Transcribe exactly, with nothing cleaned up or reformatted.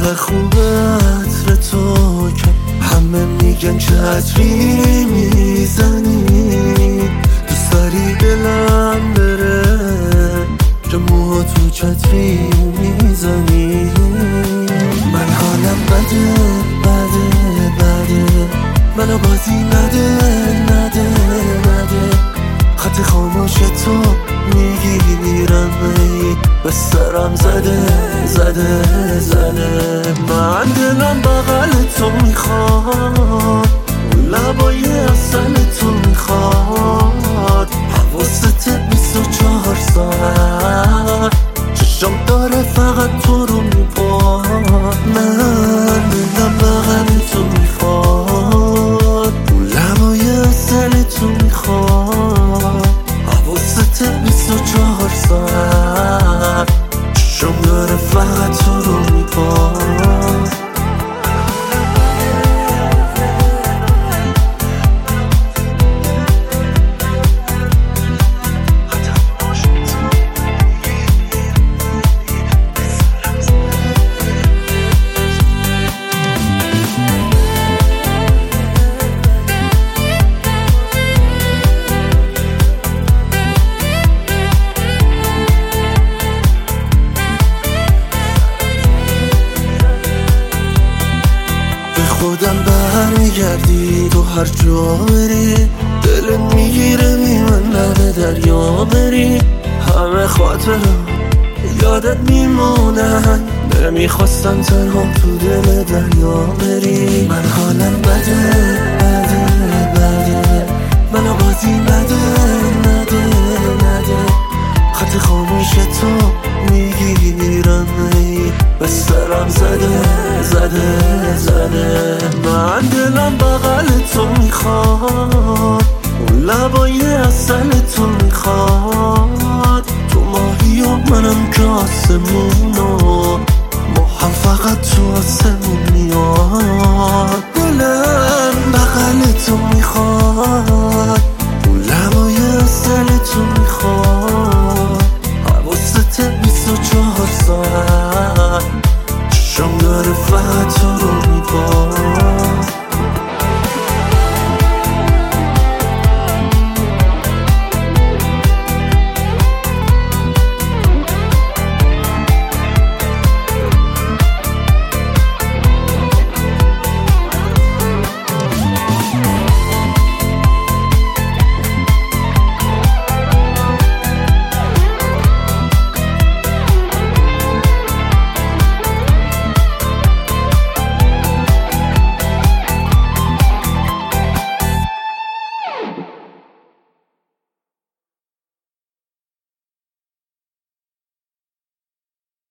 چقدر خوبه عطر تو که همه میگن چه عطری میزنی. دوست داری دلم بره که موها تو چتری میزنی. من حالم بده بده بده منو بازی نده نده نده. خط خاموش تو میگیرم ای به سرم زده زده زده. من دلم بغل تو میخواد اون لبای اصل تو میخواد. حواست بیست و چهار ساعت چشم داره فقط تو رو میباد. من دلم بغل تو میخواد اون لبای اصل تو میخواد. حواست بیست و چهار ساعت چشم داره فقط تو رو میباد. خودم برمیگردی تو هر جا بری. دلت میگیره میمونه به دریا بری. همه خاطرم یادت میمونن نمیخواستم تنها تو دل دریا بری. من حالم بده بده بده منو بازی نده نده نده. خط خاموش تو میگیرم ای به سرم زده زده زده. من دلم بغل تو میخواد اون لبای اصل تو میخواد. تو ماهی و منم که آسمون